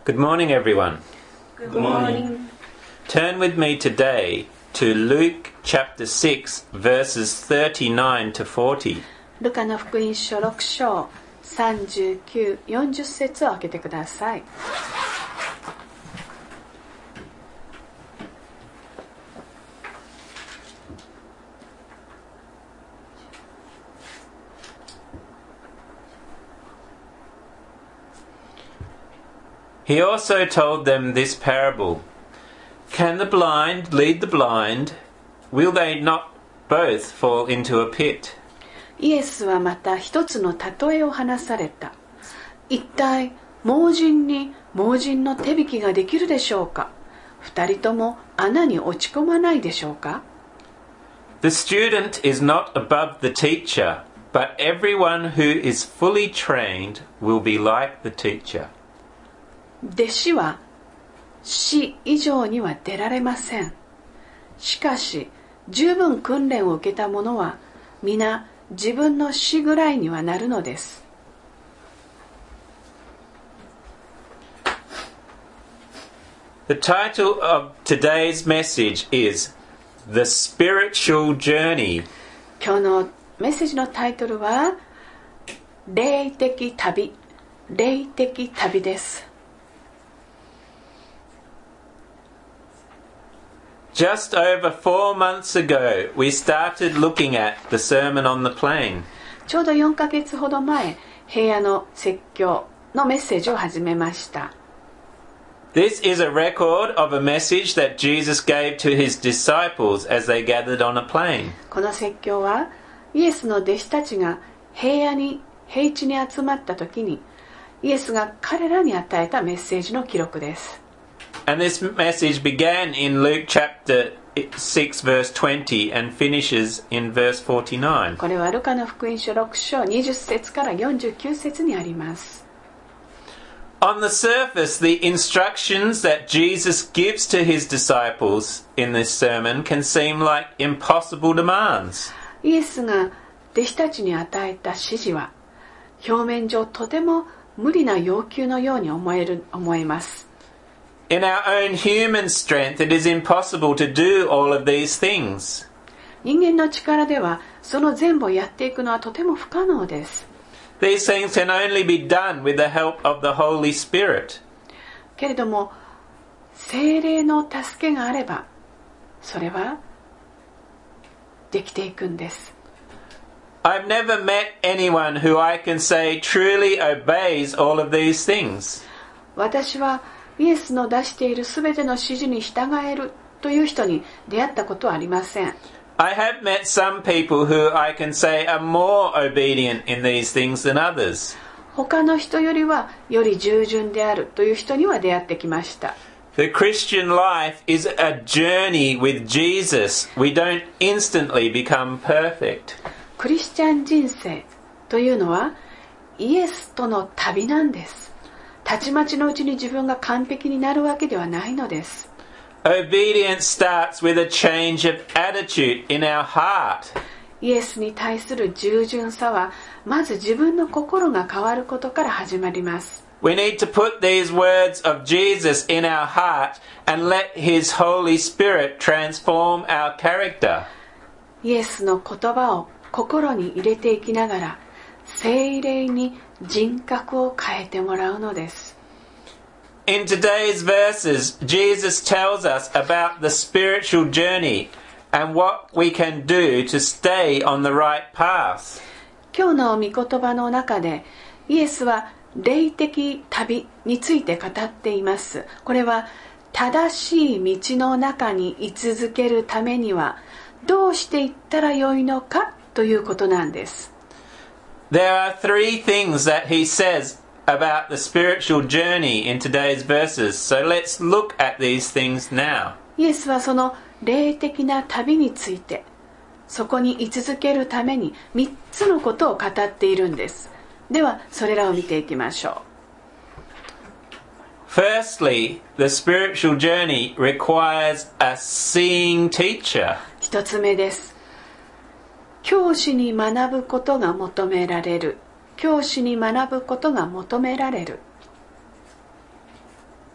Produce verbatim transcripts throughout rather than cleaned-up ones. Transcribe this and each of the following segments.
Good morning, everyone. Good morning. Turn with me today to Luke chapter six, verses thirty-nine to forty. ルカの福音書ろく章さんじゅうきゅう、よんじゅう節を開けてください。 He also told them this parable. Can the blind lead the blind? Will they not both fall into a pit? イエスはまた一つの例えを話された。一体盲人に盲人の手引きができるでしょうか。二人とも穴に落ち込まないでしょうか。 The student is not above the teacher, but everyone who is fully trained will be like the teacher. 弟子は師以上には出られません。しかし十分訓練を受けた者は皆自分の師ぐらいにはなるのです。 The title of today's message is The Spiritual Journey. 今日のメッセージのタイトルは霊的旅、霊的旅です。 Just over four months ago, we started looking at the Sermon on the Plain. ちょうどよんかげつほど前、平野の説教のメッセージを始めました。 This is a record of a message that Jesus gave to his disciples as they gathered on a plain. この説教は、イエスの弟子たちが平野に、平地に集まった時に、イエスが彼らに与えたメッセージの記録です。 And this message began in Luke chapter six verse twenty and finishes in verse forty-nine. これはルカの福音書ろく章にじゅう節からよんじゅうきゅう節にあります。 On the surface, the instructions that Jesus gives to his disciples in this sermon can seem like impossible demands. イエスが弟子たちに与えた指示は、表面上とても無理な要求のように思える、思えます。 In our own human strength, it is impossible to do all of these things. 人間の力ではその全部をやっていくのはとても不可能です。 These things can only be done with the help of the Holy Spirit. けれども、聖霊の助けがあれば、それはできていくんです。 I've never met anyone who I can say truly obeys all of these things. 私はイエスの出しているすべての指示に従えるという人に出会ったことはありません。 I have met some people who I can say are more obedient in these things than others. 他の人よりはより従順であるという人には出会ってきました。 The Christian life is a journey with Jesus. We don't instantly become perfect. クリスチャン人生というのはイエスとの旅なんです。たちまちのうちに自分が完璧になるわけではないのです。 Obedience starts with a change of attitude in our heart. イエスに対する従順さは、まず自分の心が変わることから始まります。 We need to put these words of Jesus in our heart and let His Holy Spirit transform our character. イエスの言葉を心に入れていきながら、聖霊に人格を変えてもらうのです。 In today's verses, Jesus tells us about the spiritual journey and what we can do to stay on the right path. 今日の御言葉の中で、イエスは霊的旅について語っています。これは正しい道の中に居続けるためにはどうしていったらよいのかということなんです。 There are three things that he says about the spiritual journey in today's verses. So let's look at these things now. イエスはその霊的な旅について、そこに居続けるためにみっつのことを語っているんです。では、それらを見ていきましょう。Firstly, the spiritual journey requires a seeing teacher. 一つ目です。教師に学ぶことが求められる。教師に学ぶことが求められる。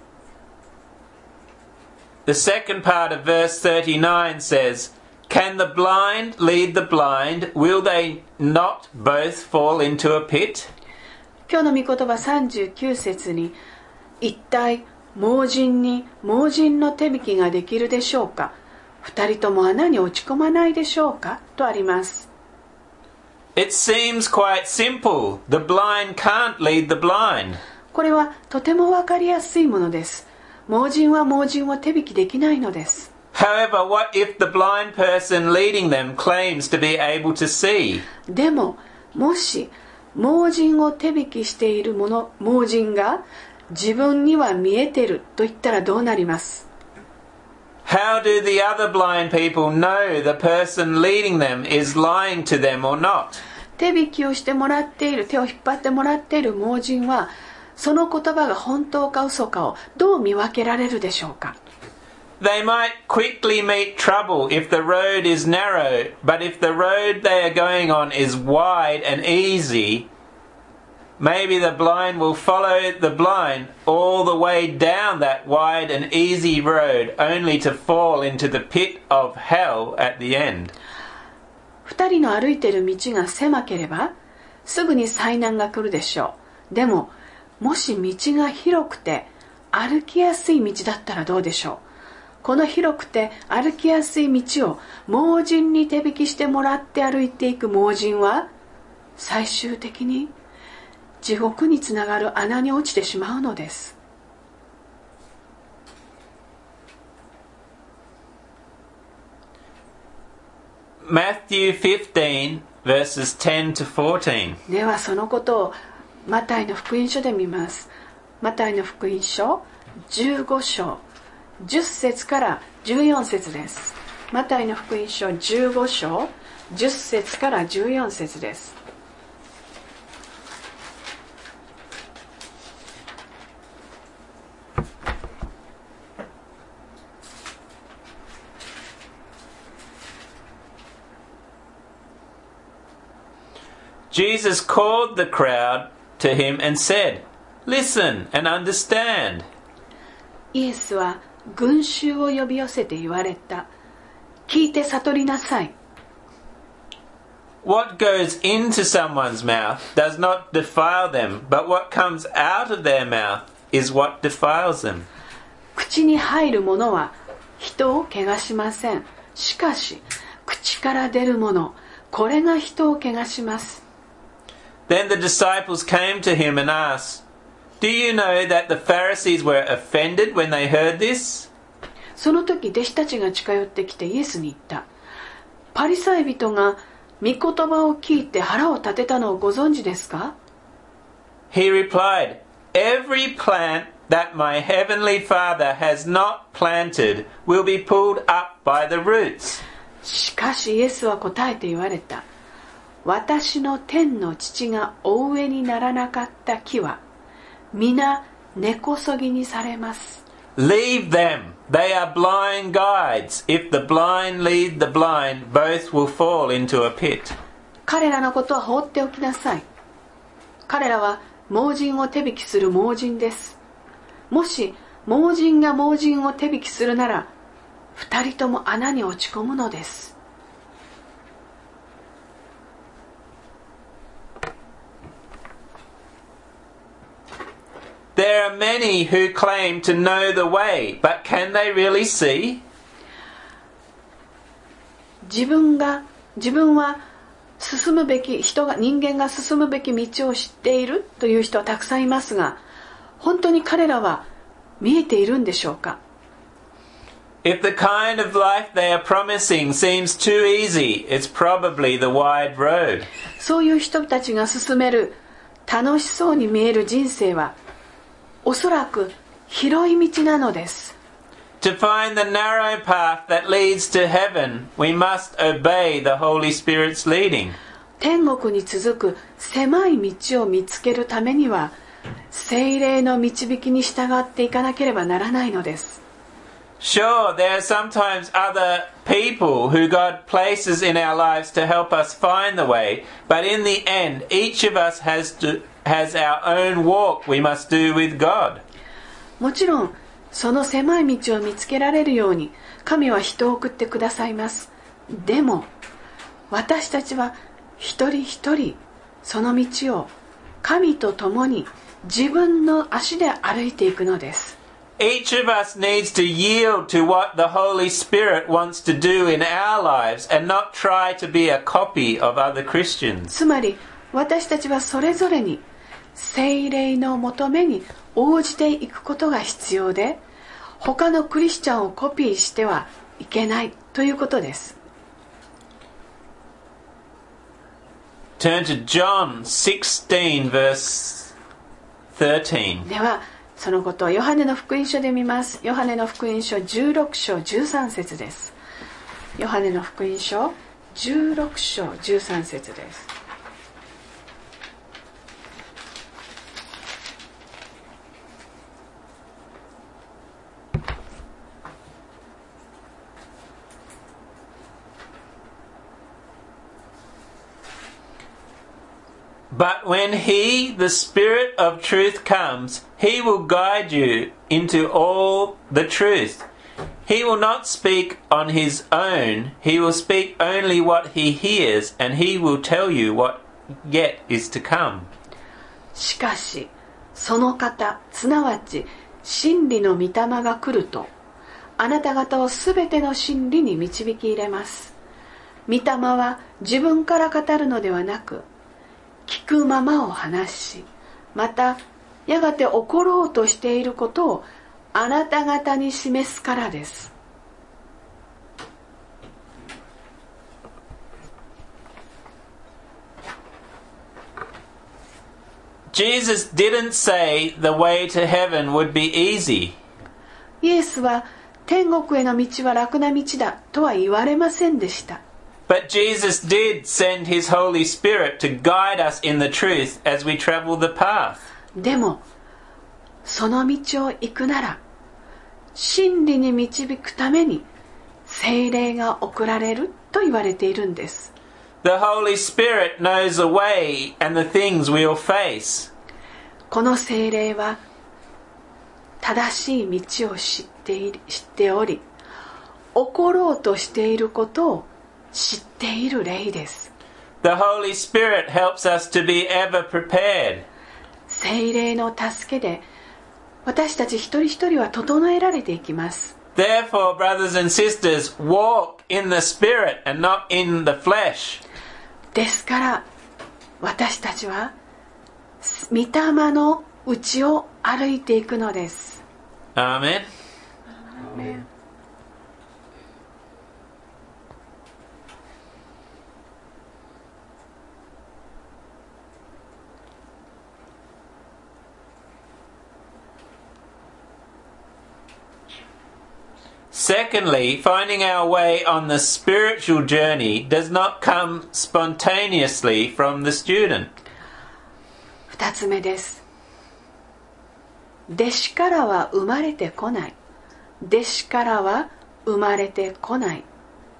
The second part of verse thirty-nine says, Can the blind lead the blind? Will they not both fall into a pit? 今日の御言葉さんじゅうきゅう節に、一体盲人に盲人の手引きができるでしょうか？二人とも穴に落ち込まないでしょうか？とあります。 It seems quite simple. The blind can't lead the blind. これはとてもわかりやすいものです。盲人は盲人を手引きできないのです。 However, what if the blind person leading them claims to be able to see? でも、もし盲人を手引きしているもの、盲人が自分には見えてると言ったらどうなります？ How do the other blind people know the person leading them is lying to them or not? 手引きをしてもらっている、手を引っ張ってもらっている盲人は、その言葉が本当か嘘かをどう見分けられるでしょうか？ They might quickly meet trouble if the road is narrow, but if the road they are going on is wide and easy, maybe the blind will follow the blind all the way down that wide and easy road, only to fall into the pit of hell at the end. 二人の歩いている道が狭ければ、すぐに災難が来るでしょう。でも、もし道が広くて歩きやすい道だったらどうでしょう？この広くて歩きやすい道を盲人に手引きしてもらって歩いていく盲人は、最終的に地獄につながる穴に落ちてしまうのです。 Matthew fifteen, verses ten to fourteen. ではそのことをマタイの福音書で見ます。マタイの福音書じゅうご章じゅっ節からじゅうよん節です。マタイの福音書じゅうご章じゅっ節からじゅうよん節です。 Jesus called the crowd to him and said, Listen and understand. イエスは群衆を呼び寄せて言われた。聞いて悟りなさい。 What goes into someone's mouth does not defile them, but what comes out of their mouth is what defiles them. 口に入るものは人を汚しません。しかし、口から出るもの、これが人を汚します。 Then the disciples came to him and asked, Do you know that the Pharisees were offended when they heard this? その時弟子たちが近寄ってきてイエスに言った。パリサイ人が御言葉を聞いて腹を立てたのをご存知ですか？ He replied, Every plant that my heavenly Father has not planted will be pulled up by the roots. しかしイエスは答えて言われた。私の天の父がお植えにならなかった木は皆根こそぎにされます。 Leave them. They are blind guides. If the blind lead the blind, both will fall into a pit. 彼らのことは放っておきなさい。彼らは盲人を手引きする盲人です。もし盲人が盲人を手引きするなら、二人とも穴に落ち込むのです。 There are many who claim to know the way, but can they really see? 自分が、自分は進むべき、人が、人間が進むべき道を知っているという人はたくさんいますが、本当に彼らは見えているんでしょうか？ If the kind of life they are promising seems too easy, it's probably the wide road. そういう人たちが進める楽しそうに見える人生は、おそらく広い道なのです。 To find the narrow path that leads to heaven, we must obey the Holy Spirit's leading. 天国に続く狭い道を見つけるためには、聖霊の導きに従っていかなければならないのです。 Sure, there are sometimes other people who God places in our lives to help us find the way, but in the end, each of us has to has our own walk we must do with God. もちろんその狭い道を見つけられるように神は人を送ってくださいます。でも私たちは一人一人その道を神と共に自分の足で歩いていくのです。 Each of us needs to yield to what the Holy Spirit wants to do in our lives and not try to be a copy of other Christians. つまり私たちはそれぞれに聖霊の求めに応じていくことが必要で、他のクリスチャンをコピーしてはいけないということです。 Turn to John sixteen verse thirteen. ではそのことをヨハネの福音書で見ます。ヨハネの福音書じゅうろく章じゅうさん節です。ヨハネの福音書じゅうろく章じゅうさん節です。 But when He, the Spirit of truth, comes, He will guide you into all the truth. He will not speak on His own. He will speak only what He hears, and He will tell you what yet is to come. しかし、その方、すなわち真理の御霊が来ると、あなた方をすべての真理に導き入れます。御霊は自分から語るのではなく、聞くままを話し、またやがて起ころうとしていることをあなた方に示すからです。 Jesus didn't say the way to heaven would be easy. イエスは天国への道は楽な道だとは言われませんでした。 But Jesus did send His Holy Spirit to guide us in the truth as we travel the path. でもその道を行くなら真理に導くために聖霊が送られると言われているんです。 The Holy Spirit knows the way and the things we'll face. この聖霊は正しい道を知っている、知っており、起ころうとしていることを知っている霊です。 The Holy Spirit helps us to be ever prepared. 聖霊の助けで私たち一人一人は整えられていきます。 Therefore, brothers and sisters, walk in the Spirit and not in the flesh. ですから私たちは御霊の内を歩いていくのです。 Amen. Amen. Secondly, finding our way on the spiritual journey does not come spontaneously from the student. 二つ目です。弟子からは生まれてこない。弟子からは生まれてこない。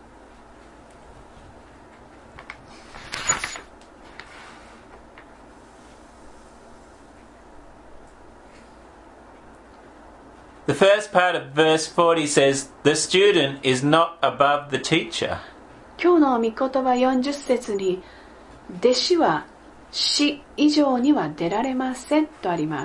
The first part of verse forty says, the student is not above the teacher. 今日の御言葉よんじゅっ節に、弟子は師以上には出られませんとあります。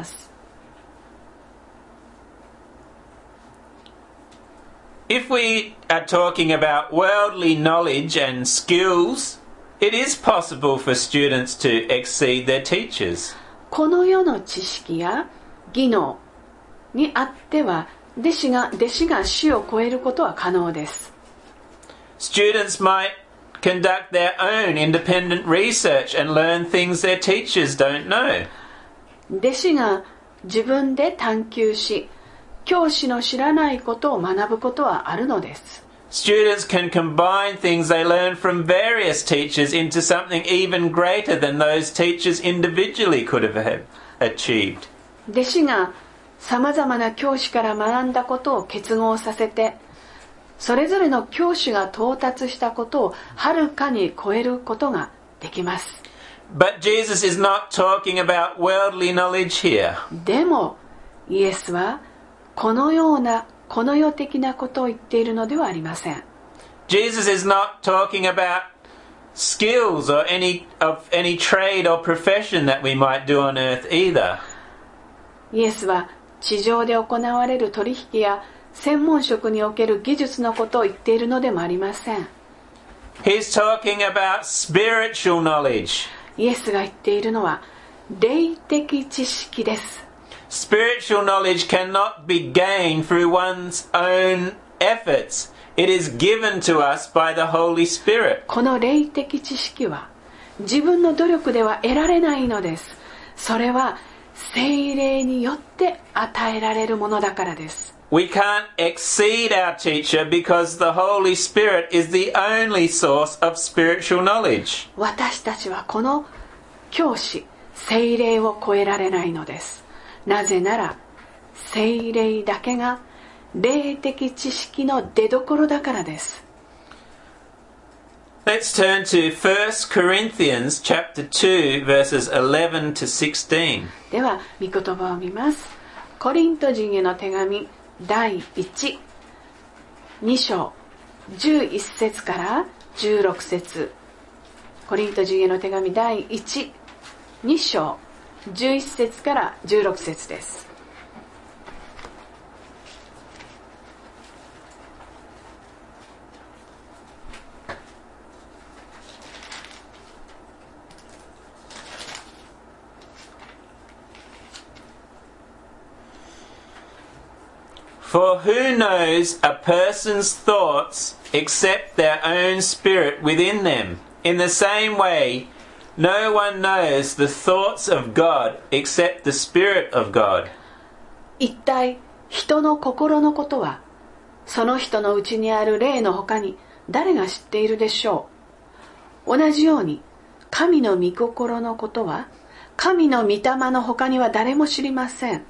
If we are talking about worldly knowledge and skills, it is possible for students to exceed their teachers. この世の知識や技能にあっては弟子が弟子が師を超えることは可能です。 Students might conduct their own independent research and learn things their teachers don't know. 弟子が自分で探求し、教師の知らないことを学ぶことはあるのです。 Students can combine things they learn from various teachers into something even greater than those teachers individually could have achieved. 弟子がさまざまな教師から学んだことを結合させて、それぞれの教師が到達したことをはるかに超えることができます。 But Jesus is not talking about worldly knowledge here. でもイエスはこのようなこの世的なことを言っているのではありません。 Jesus is not talking about skills or any of any trade or profession that we might do on earth either. イエスは地上で行われる取引や専門職における技術のことを言っているのでもありません。 He's talking about spiritual knowledge. イエスが言っているのは霊的知識です。 Spiritual knowledge cannot be gained through one's own efforts. It is given to us by the Holy Spirit. この霊的知識は自分の努力では得られないのです。それは聖霊によって与えられるものだからです。 We can't exceed our teacher because the Holy Spirit is the only source of spiritual knowledge. 私たちはこの教師聖霊を超えられないのです。なぜなら聖霊だけが霊的知識の出所だからです。 Let's turn to First Corinthians chapter two verses eleven to sixteen. では御言葉を見ます。コリント人への手紙だいいち、に章じゅういち節からじゅうろく節。コリント人への手紙だいいち、に章じゅういち節からじゅうろく節です。 For who knows a person's thoughts except their own spirit within them? In the same way, no one knows the thoughts of God except the Spirit of God. 一体人の心のことはその人のうちにある霊の他に誰が知っているでしょう。同じように神の御心のことは神の御霊の他には誰も知りません。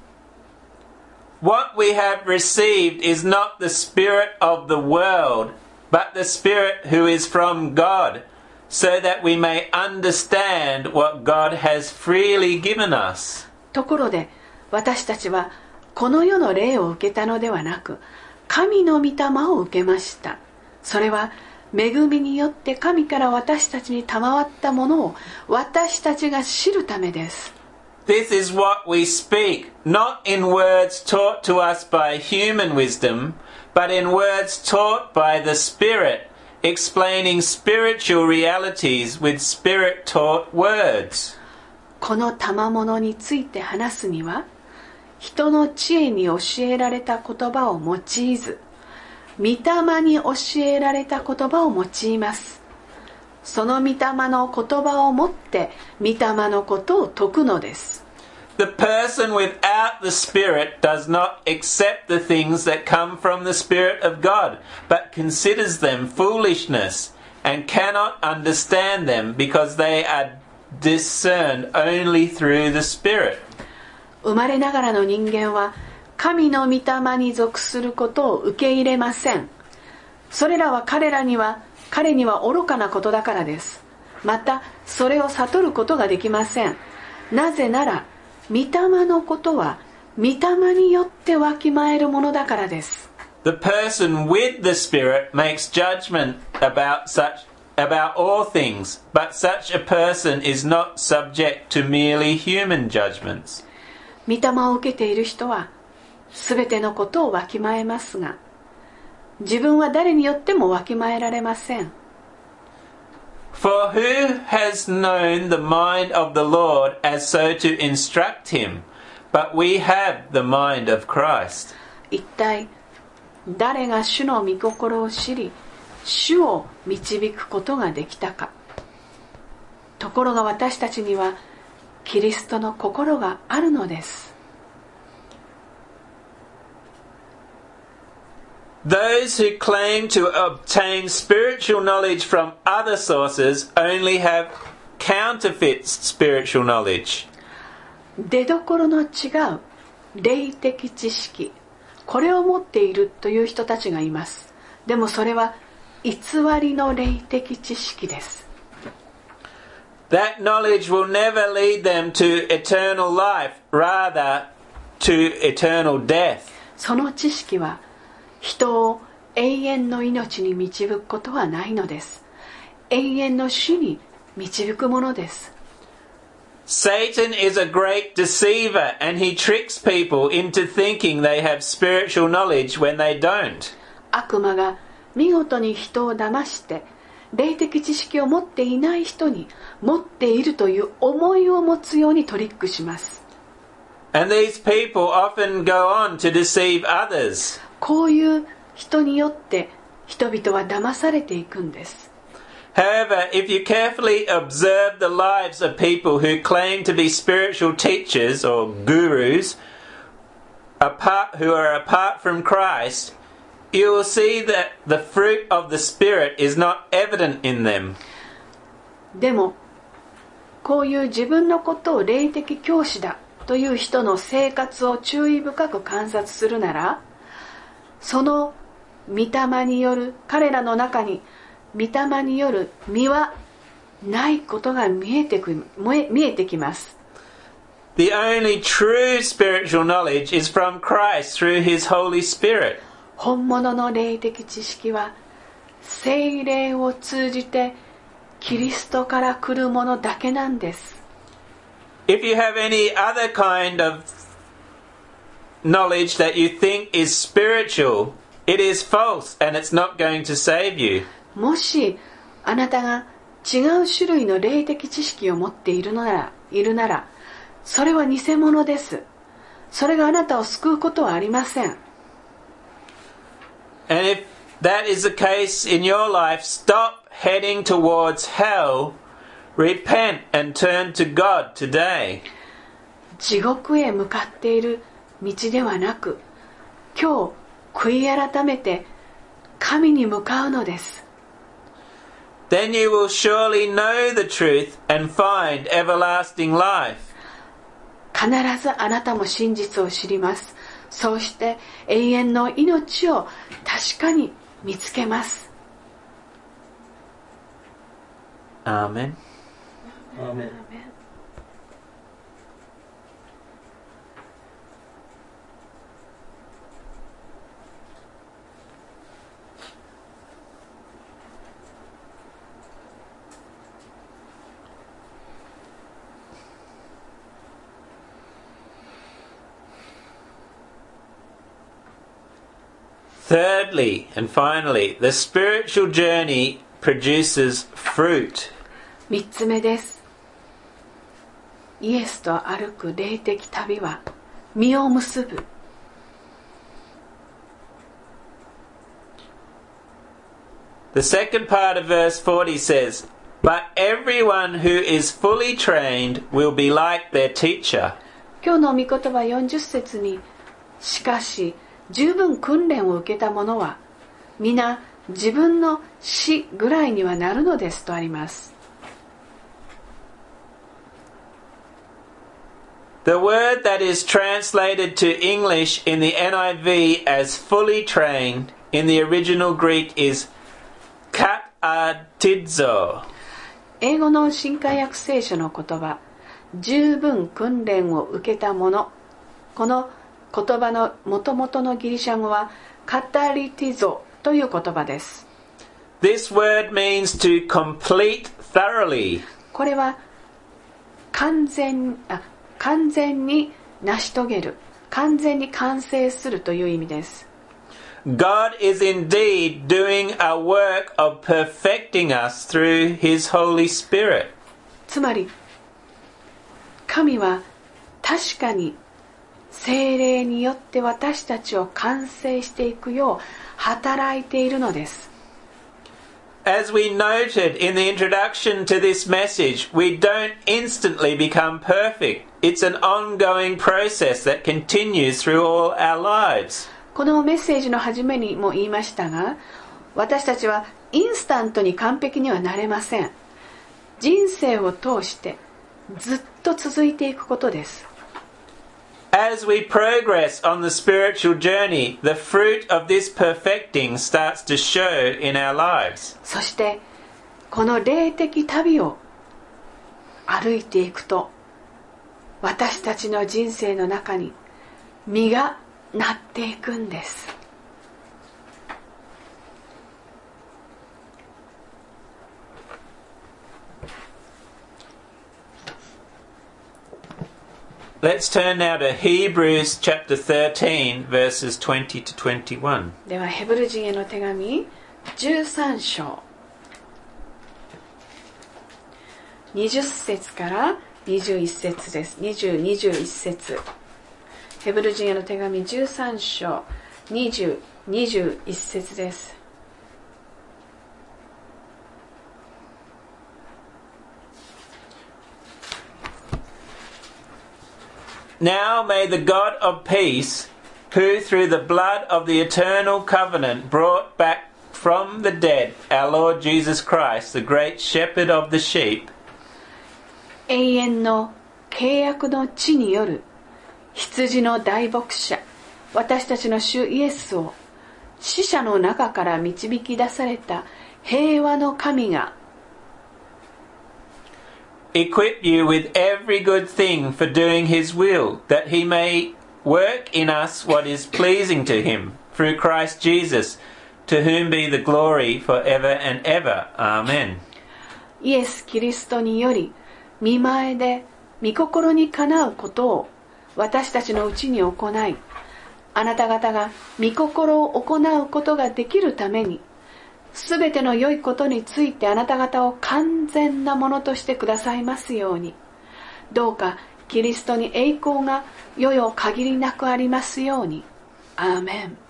What we have received is not the spirit of the world, but the Spirit who is from God, so that we may understand what God has freely given us. ところで私たちはこの世の霊を受けたのではなく神の御霊を受けました。それは恵みによって神から私たちに賜ったものを私たちが知るためです。 This is what we speak, not in words taught to us by human wisdom, but in words taught by the Spirit, explaining spiritual realities with Spirit-taught words. この賜物について話すには人の知恵に教えられた言葉を用いず御霊に教えられた言葉を用います。その御霊の言葉をもって御霊のことを説くのです。 The person without the Spirit does not accept the things that come from the Spirit of God, but considers them foolishness and cannot understand them because they are discerned only through the Spirit. 生まれながらの人間は神の御霊に属することを受け入れません。それらは彼らには彼には愚かなことだからです。またそれを悟ることができません。なぜなら御霊のことは御霊によってわきまえるものだからです。 The person with the Spirit makes judgment about such about all things, but such a person is not subject to merely human judgments. 御霊を受けている人はすべてのことをわきまえますが、自分は誰によってもわきまえられません。 For who has known the mind of the Lord as so to instruct him? But we have the mind of Christ. 一体誰が主の御心を知り、主を導くことができたか。ところが私たちにはキリストの心があるのです。 Those who claim to obtain spiritual knowledge from other sources only have counterfeit spiritual knowledge. 出どころの違う霊的知識、これを持っているという人たちがいます。でもそれは偽りの霊的知識です。 That knowledge will never lead them to eternal life, rather to eternal death. その知識は人を永遠の命に導くことはないのです。永遠の死に導くものです。 Satan is a great deceiver, and he tricks people into thinking they have spiritual knowledge when they don't. 悪魔が見事に人を騙して霊的知識を持っていない人に持っているという思いを持つようにトリックします。 And these people often go on to deceive others. こういう人によって人々は騙されていくんです。 However, if you carefully observe the lives of people who claim to be spiritual teachers or gurus, apart, who are apart from Christ, you will see that the fruit of the Spirit is not evident in them. でも、こういう自分のことを霊的教師だという人の生活を注意深く観察するなら、その御霊による彼らの中に御霊による実はないことが見えてく、見えてきます。 The only true spiritual knowledge is from Christ through His Holy Spirit. 本物の霊的知識は聖霊を通じてキリストから来るものだけなんです。 If you have any other kind of knowledge that you think is spiritual, it is false and it's not going to save you. もしあなたが違う種類の霊的知識を持っているのなら、いるなら、それは偽物です。それがあなたを救うことはありません。 And if that is the case in your life, stop heading towards hell, repent and turn to God today. 地獄へ向かっている道ではなく、今日悔い改めて神に向かうのです。 Then you will surely know the truth and find everlasting life. 必ずあなたも真実を知ります。そうして永遠の命を確かに見つけます。 アーメン。 アーメン。 Thirdly and finally, the spiritual journey produces fruit. 三つ目です。イエスと歩く霊的旅は実を結ぶ。 The second part of verse forty says, But everyone who is fully trained will be like their teacher. 今日の御言葉よんじゅっ節に、しかし十分訓練を受けた者は皆自分の死ぐらいにはなるのですとあります。 The word that is translated to English in the N I V as fully trained in the original Greek is katatizo. 英語の新海訳聖書の言葉、十分訓練を受けた者、この言葉の元々のギリシャ語はカタリティゾという言葉です。 This word means to complete thoroughly. これは完全、あ、完全に成し遂げる、完全に完成するという意味です。 God is indeed doing a work of perfecting us through His Holy Spirit. つまり神は確かに聖霊によって私たちを完成していくよう働いているのです。 As we noted in the introduction to this message, we don't instantly become perfect. It's an ongoing process that continues through all our lives. このメッセージの初めにも言いましたが、私たちはインスタントに完璧にはなれません。人生を通してずっと続いていくことです。 As we progress on the spiritual journey, the fruit of this perfecting starts to show in our lives. そしてこの霊的旅を歩いていくと、私たちの人生の中に実がなっていくんです。 Let's turn now to Hebrews chapter thirteen, verses twenty to twenty-one. ではヘブル人への手紙じゅうさん章にじゅっ節からにじゅういっ節です。にじゅう、にじゅういち節。ヘブル人への手紙じゅうさん章にじゅう、にじゅういち節です。 Now may the God of peace, who through the blood of the eternal covenant brought back from the dead our Lord Jesus Christ, the great shepherd of the sheep, 永遠の契約の地による羊の大牧者、私たちの主イエスを死者の中から導き出された平和の神が、 equip you with every good thing for doing his will, that he may work in us what is pleasing to him, through Christ Jesus, to whom be the glory forever and ever. Amen. イエス・キリストにより御前で御心にかなうことを私たちのうちに行い、あなた方が御心を行うことができるために、すべての良いことについてあなた方を完全なものとしてくださいますように。どうかキリストに栄光が世々限りなくありますように。アーメン。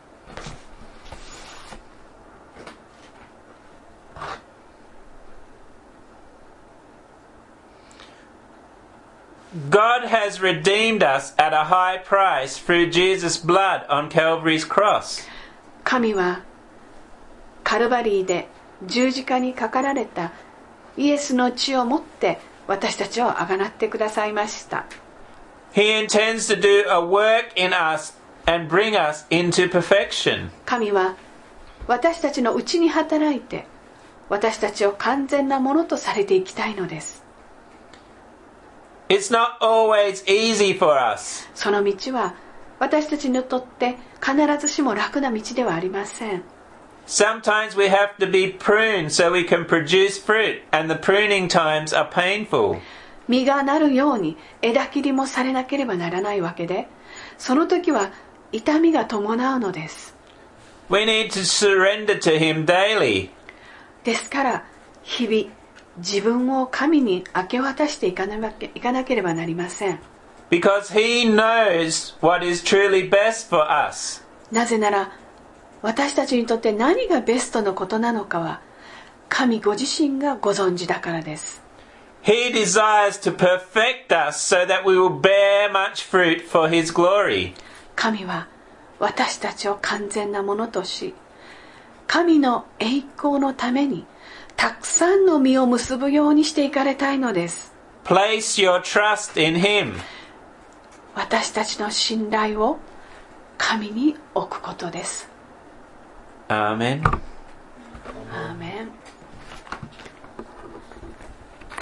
God has redeemed us at a high price through Jesus' blood on Calvary's cross. 神はカルバリーで十字架にかかられたイエスの血をもって私たちをあがなってくださいました。 He intends to do a work in us and bring us into perfection. 神は私たちのうちに働いて私たちを完全なものとされていきたいのです。 It's not always easy for us. その道は私たちにとって必ずしも楽な道ではありません。 Sometimes we have to be pruned so we can produce fruit, and the pruning times are painful. 実がなるように枝切りもされなければならないわけで、その時は痛みが伴うのです。 We need to surrender to Him daily. ですから日々自分を神に明け渡していかなけ、いかなければなりません。 Because He knows what is truly best for us. なぜなら私たちにとって何がベストのことなのかは神ご自身がご存知だからです。 He desires to perfect us so that we will bear much fruit for His glory. 神は私たちを完全なものとし、神の栄光のためにたくさんの実を結ぶようにしていかれたいのです。 Place your trust in Him. 私たちの信頼を神に置くことです。 Amen. アーメン。